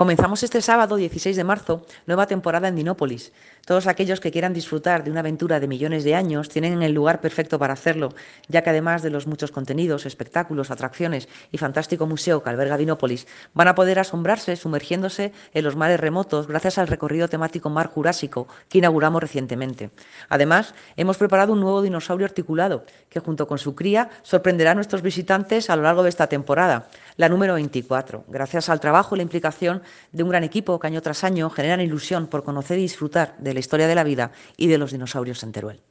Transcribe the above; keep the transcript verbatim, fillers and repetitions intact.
Comenzamos este sábado, dieciséis de marzo, nueva temporada en Dinópolis. Todos aquellos que quieran disfrutar de una aventura de millones de años tienen el lugar perfecto para hacerlo, ya que además de los muchos contenidos, espectáculos, atracciones y fantástico museo que alberga Dinópolis, van a poder asombrarse sumergiéndose en los mares remotos gracias al recorrido temático Mar Jurásico que inauguramos recientemente. Además, hemos preparado un nuevo dinosaurio articulado que, junto con su cría, sorprenderá a nuestros visitantes a lo largo de esta temporada, la número veinticuatro. Gracias al trabajo y la implicación de un gran equipo que año tras año generan ilusión por conocer y disfrutar de la historia de la vida y de los dinosaurios en Teruel.